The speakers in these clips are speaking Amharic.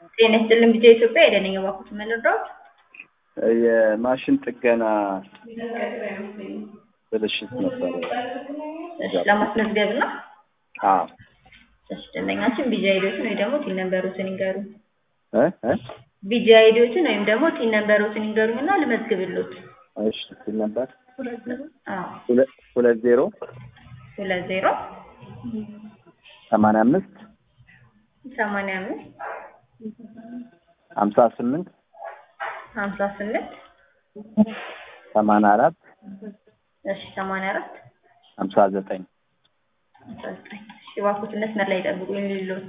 ጤና ይስጥልኝ ቢዜ ኢትዮጵያ የደነኛ ባኩት መልዶት የማሽን ጥገና ብልሽት ነበር። ለማስመዝገብ ነው። አዎ እሺ ደንበኛችን ቢዜ አይዲዎችን ወይ ደግሞ ቲን ነምበሮችን ይንገሩ። ቢዜ አይዲዎችን ወይም ደግሞ ቲን ነምበሮችን ይንገሩኝና ልመዝግብልዎት። እሺ ቲን ነምበር አዎ 20 85 58 84 እሺ 84 59 እሺ ባኩት መስመር ላይ ጠብቁኝ ልሎት።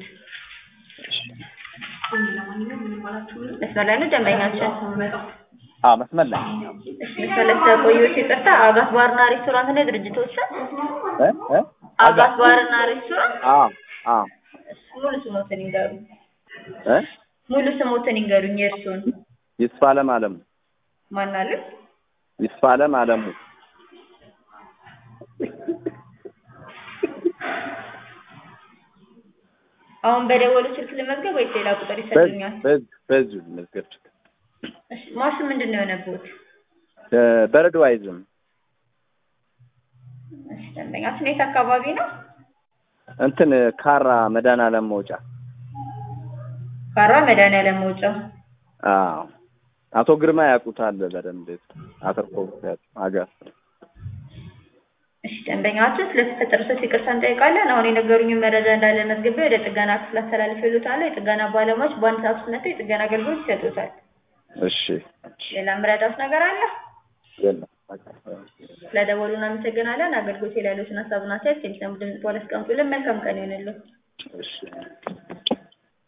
መስመር ላይ ነው ደንበኛችን? መስመር ላይ ስለተቆዩት ይቅርታ። አጋስ ባርና ሬስቶራንት ነው ድርጅቶች? አጋስ ባርና ሬስቶራንት? ሙሉ ስሞትን ይንገሩ። ሙሉ ስሞትን ይንገሩኝ የእርሱን። ይስፋለም አለሙ። ማን አለ? ይስፋለም አለሙ። አሁን በደወሉ ስልክ ልመዝገብ ወይስ ሌላ ቁጥር ይሰጡኛል? በዚህ መዝገብ። እሺ ማሽን ምንድነው የሆነበት? በረዶ አይዝም። እሺ ደንበኛችን የት አካባቢ ነው? እንትን ካራ መድኃኒዓለም መውጫ። ካራ መድኃኒዓለም መውጫ። አቶ ግርማ ያውቁታል በደንብ አተርቆት አጋስ። እሺ ደንበኛችን ስለተፈጠረው ይቅርታ እንጠይቃለን። አሁን የነገሩኝን መረጃ እንዳለ መዝግቤ ወደ ጥገና ክፍል አስተላልፌልዎታለሁ። የጥገና ባለሙያዎች በአንድ ሰዓት ውስጥ መጥተው የጥገና አገልግሎት ይሰጡታል። እሺ ሌላ ምረዳት ነገር አለ? የለም። ስለደወሉ እናመሰግናለን። አገልግሎት ላይ ያሉትን ሀሳብና አስተያየት ከሚሰሙ ድምጽ በኋላ አስቀምጡልን። መልካም ቀን ይሁንልዎት። እሺ